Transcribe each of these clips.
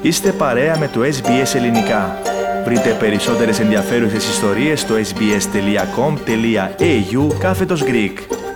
Είστε παρέα με το SBS Ελληνικά. Βρείτε περισσότερες ενδιαφέρουσες ιστορίες στο sbs.com.au/Greek.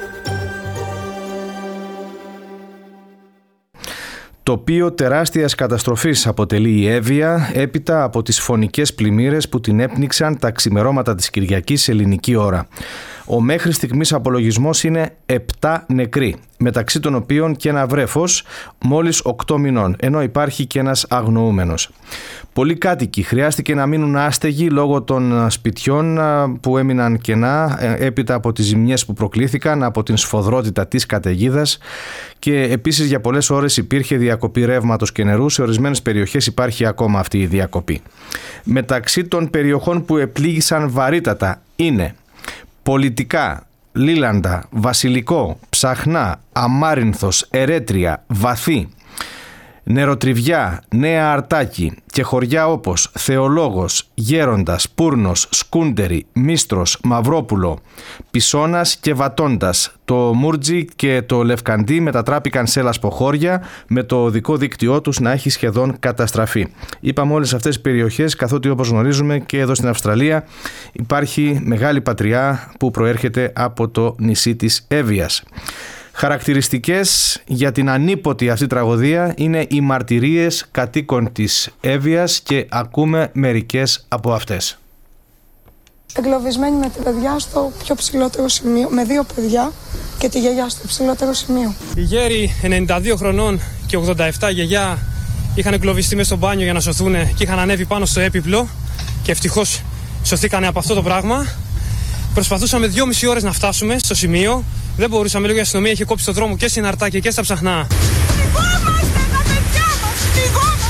Τοπίο τεράστιας καταστροφής αποτελεί η Εύβοια έπειτα από τις φωνικές πλημμύρες που την έπνιξαν τα ξημερώματα της Κυριακής ελληνική ώρα. Ο μέχρι στιγμής απολογισμός είναι 7 νεκροί, μεταξύ των οποίων και ένα βρέφος μόλις 8 μηνών, ενώ υπάρχει και ένας αγνοούμενος. Πολλοί κάτοικοι χρειάστηκε να μείνουν άστεγοι λόγω των σπιτιών που έμειναν κενά έπειτα από τις ζημιές που προκλήθηκαν από την σφοδρότητα της καταιγίδας και επίσης για πολλές ώρες υπήρχε διακοπή ρεύματος και νερού. Σε ορισμένες περιοχές υπάρχει ακόμα αυτή η διακοπή. Μεταξύ των περιοχών που επλήγησαν βαρύτατα είναι Πολιτικά, Λίλαντα, Βασιλικό, Ψαχνά, Αμάρινθος, Ερέτρια, Βαθύ, Νεροτριβιά, Νέα Αρτάκη και χωριά όπως Θεολόγος, Γέροντας, Πούρνος, Σκούντερη, Μίστρος, Μαυρόπουλο, Πισώνας και Βατώντας. Το Μούρτζι και το Λευκαντί μετατράπηκαν σε λασποχώρια με το οδικό δίκτυό τους να έχει σχεδόν καταστραφεί. Είπαμε όλες αυτές τις περιοχές, καθότι όπως γνωρίζουμε και εδώ στην Αυστραλία υπάρχει μεγάλη πατριά που προέρχεται από το νησί της Εύβοιας. Χαρακτηριστικές για την ανίποτη αυτή τραγωδία είναι οι μαρτυρίες κατοίκων της Εύβοιας και ακούμε μερικές από αυτές. Εγκλωβισμένη με τα παιδιά στο πιο ψηλότερο σημείο, με 2 παιδιά και τη γιαγιά στο ψηλότερο σημείο. Οι γέροι 92 χρονών και 87 γιαγιά είχαν εγκλωβιστεί μέσα στο μπάνιο για να σωθούν και είχαν ανέβει πάνω στο έπιπλο και ευτυχώς σωθήκανε από αυτό το πράγμα. Προσπαθούσαμε 2,5 ώρες να φτάσουμε στο σημείο. Δεν μπορούσαμε, λόγω η αστυνομία είχε κόψει το δρόμο και στην Αρτάκη και στα Ψαχνά. Φυγόμαστε τα παιδιά μας, φυγόμαστε.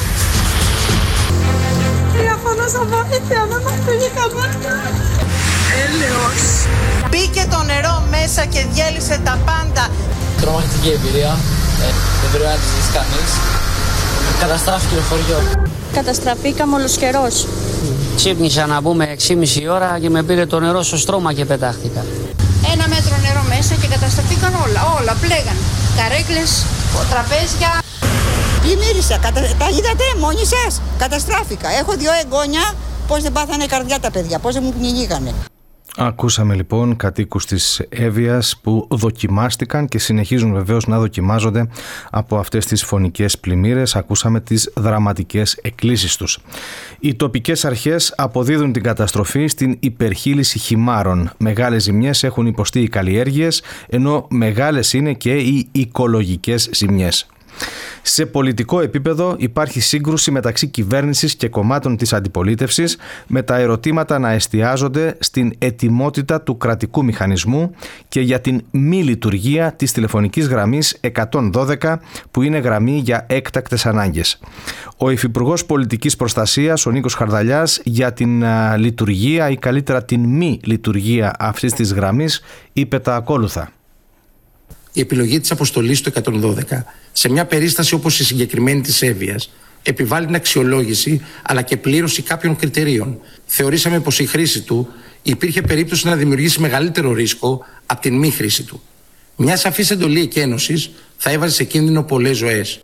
Διαφωνούσα βοήθεια, δεν μας πήγε καμπάρτα. Έλεος. Μπήκε το νερό μέσα και διέλυσε τα πάντα. Τρομακτική εμπειρία, δεν πρέπει να τη ζήσει κανείς. Καταστράφηκε το χωριό. Καταστραφήκαμε ολοσχερός. Ξύπνησα να πούμε 6,5 ώρα και με πήρε το νερό στο στρώμα και πετάχτηκα. 1 μέτρο νερό μέσα και καταστραφήκαν όλα πλέγαν. Καρέκλες, τραπέζια. Πλημμύρισα, τα είδατε μόνοι σας, καταστράφηκα. Έχω 2 εγγόνια, πώς δεν πάθανε καρδιά τα παιδιά, πώς δεν μου πνιγήκανε. Ακούσαμε λοιπόν κατοίκους της Εύβοιας που δοκιμάστηκαν και συνεχίζουν βεβαίως να δοκιμάζονται από αυτές τις φωνικές πλημμύρες. Ακούσαμε τις δραματικές εκκλήσεις τους. Οι τοπικές αρχές αποδίδουν την καταστροφή στην υπερχείληση χυμάρων. Μεγάλες ζημιές έχουν υποστεί οι καλλιέργειες, ενώ μεγάλες είναι και οι οικολογικές ζημιές. Σε πολιτικό επίπεδο υπάρχει σύγκρουση μεταξύ κυβέρνησης και κομμάτων της αντιπολίτευσης, με τα ερωτήματα να εστιάζονται στην ετοιμότητα του κρατικού μηχανισμού και για την μη λειτουργία της τηλεφωνικής γραμμής 112 που είναι γραμμή για έκτακτες ανάγκες. Ο Υφυπουργός Πολιτικής Προστασίας, ο Νίκος Χαρδαλιάς, για την λειτουργία ή καλύτερα την μη λειτουργία αυτής της γραμμής είπε τα ακόλουθα. Η επιλογή της αποστολής του 112 σε μια περίσταση όπως η συγκεκριμένη της Εύβοιας επιβάλλει την αξιολόγηση αλλά και πλήρωση κάποιων κριτηρίων. Θεωρήσαμε πως η χρήση του υπήρχε περίπτωση να δημιουργήσει μεγαλύτερο ρίσκο από την μη χρήση του. Μια σαφής εντολή εκένωσης θα έβαζε σε κίνδυνο πολλές ζωές.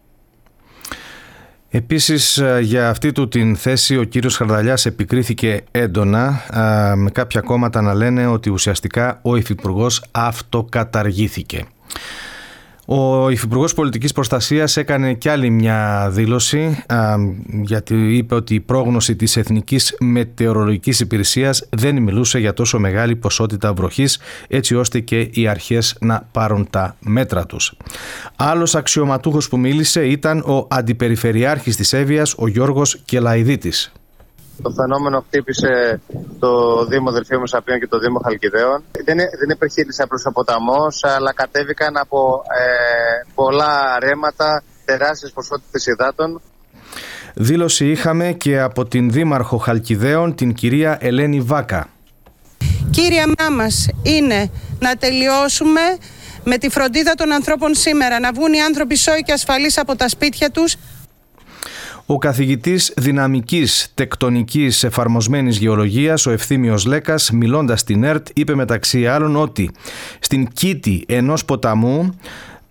Επίσης για αυτή του την θέση ο κύριος Χαρδαλιάς επικρίθηκε έντονα, με κάποια κόμματα να λένε ότι ουσιαστικά ο Υφυπουργός αυτοκαταργήθηκε. Ο Υφυπουργός Πολιτικής Προστασίας έκανε κι άλλη μια δήλωση, γιατί είπε ότι η πρόγνωση της Εθνικής Μετεωρολογικής Υπηρεσίας δεν μιλούσε για τόσο μεγάλη ποσότητα βροχής, έτσι ώστε και οι αρχές να πάρουν τα μέτρα τους. Άλλος αξιωματούχος που μίλησε ήταν ο Αντιπεριφερειάρχης της Εύβοιας, ο Γιώργος Κελαϊδίτης. Το φαινόμενο χτύπησε το Δήμο Δελφίου Μεσαπίων και το Δήμο Χαλκιδαίων. Δεν υπερχείλησε απλώς ο ποταμός, αλλά κατέβηκαν από πολλά ρέματα, τεράστιες ποσότητες υδάτων. Δήλωση είχαμε και από την Δήμαρχο Χαλκιδαίων, την κυρία Ελένη Βάκα. Κύρια μας είναι να τελειώσουμε με τη φροντίδα των ανθρώπων σήμερα, να βγουν οι άνθρωποι σώοι και ασφαλείς από τα σπίτια τους. Ο καθηγητής δυναμικής τεκτονικής εφαρμοσμένης γεωλογίας, ο Ευθύμιος Λέκας, μιλώντας στην ΕΡΤ, είπε μεταξύ άλλων ότι στην κήτη ενός ποταμού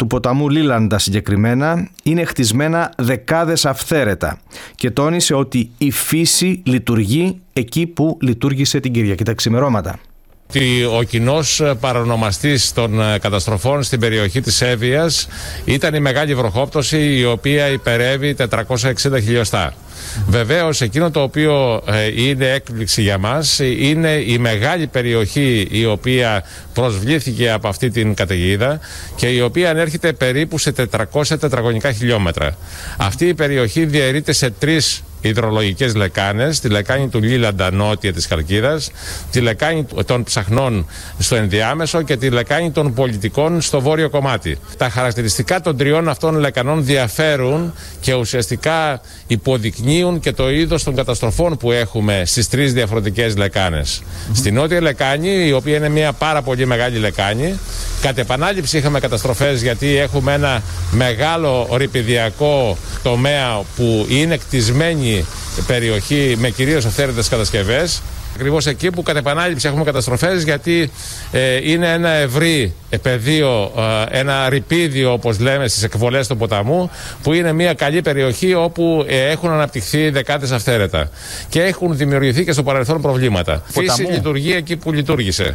του ποταμού Λίλαντα συγκεκριμένα είναι χτισμένα δεκάδες αυθαίρετα και τόνισε ότι η φύση λειτουργεί εκεί που λειτουργήσε την Κυριακή τα ξημερώματα. Ο κοινός παρονομαστής των καταστροφών στην περιοχή της Εύβοιας ήταν η μεγάλη βροχόπτωση, η οποία υπερεύει 460 χιλιοστά. Βεβαίως εκείνο το οποίο είναι έκπληξη για μας είναι η μεγάλη περιοχή η οποία προσβλήθηκε από αυτή την καταιγίδα και η οποία ανέρχεται περίπου σε 400 τετραγωνικά χιλιόμετρα. Αυτή η περιοχή διαιρείται σε 3 υδρολογικές λεκάνες, τη λεκάνη του Λίλαντα νότια της Χαλκίδας, τη λεκάνη των Ψαχνών στο ενδιάμεσο και τη λεκάνη των Πολιτικών στο βόρειο κομμάτι. Τα χαρακτηριστικά των 3 αυτών λεκανών διαφέρουν και ουσιαστικά υποδεικνύουν και το είδος των καταστροφών που έχουμε στις 3 διαφορετικές λεκάνες. Στην νότια λεκάνη, η οποία είναι μια πάρα πολύ μεγάλη λεκάνη, κατ' επανάληψη είχαμε καταστροφές γιατί έχουμε ένα μεγάλο ρηπιδιακό τομέα που είναι κτισμένη περιοχή με κυρίως αυθαίρετες κατασκευές. Ακριβώς εκεί που κατ' επανάληψη έχουμε καταστροφές γιατί είναι ένα ευρύ πεδίο, ένα ρηπίδιο όπως λέμε στις εκβολές του ποταμού, που είναι μια καλή περιοχή όπου έχουν αναπτυχθεί δεκάδες αυθαίρετα και έχουν δημιουργηθεί και στο παρελθόν προβλήματα. Φύση λειτουργεί εκεί που λειτουργήσε.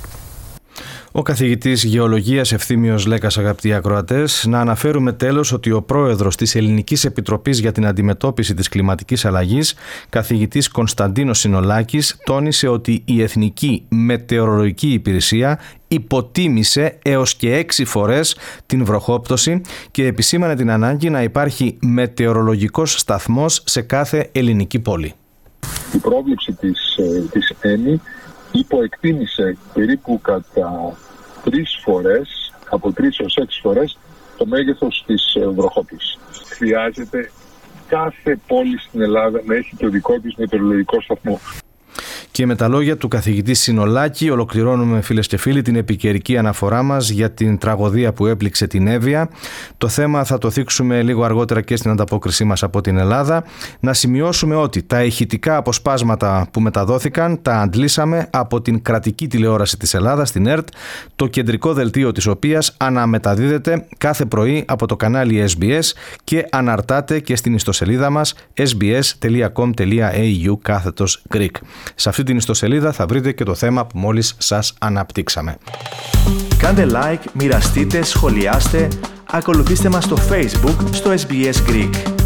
Ο καθηγητής Γεωλογίας Ευθύμιος Λέκας, αγαπητοί ακροατές, να αναφέρουμε τέλος ότι ο πρόεδρος της Ελληνικής Επιτροπής για την Αντιμετώπιση της Κλιματικής Αλλαγής, καθηγητής Κωνσταντίνος Συνολάκης, τόνισε ότι η Εθνική Μετεωρολογική Υπηρεσία υποτίμησε έως και 6 φορές την βροχόπτωση και επισήμανε την ανάγκη να υπάρχει μετεωρολογικός σταθμός σε κάθε ελληνική πόλη. Η πρόβλεψη της ΕΝΗ υποεκτίμησε περίπου κατά 3 φορές, από 3 έως 6 φορές, το μέγεθος της βροχόπτωσης. Χρειάζεται κάθε πόλη στην Ελλάδα να έχει το δικό της μετεωρολογικό σταθμό. Και με τα λόγια του καθηγητή Συνολάκη ολοκληρώνουμε, φίλες και φίλοι, την επικαιρική αναφορά μας για την τραγωδία που έπληξε την Εύβοια. Το θέμα θα το θίξουμε λίγο αργότερα και στην ανταπόκρισή μας από την Ελλάδα. Να σημειώσουμε ότι τα ηχητικά αποσπάσματα που μεταδόθηκαν τα αντλήσαμε από την κρατική τηλεόραση της Ελλάδας, την ΕΡΤ, το κεντρικό δελτίο της οποίας αναμεταδίδεται κάθε πρωί από το κανάλι SBS και αναρτάται και στην ιστοσελίδα μας sbs.com.au/Greek. Σε αυτή την ιστοσελίδα θα βρείτε και το θέμα που μόλις σας αναπτύξαμε. Κάντε like, μοιραστείτε, σχολιάστε, ακολουθήστε μας στο Facebook στο SBS Greek.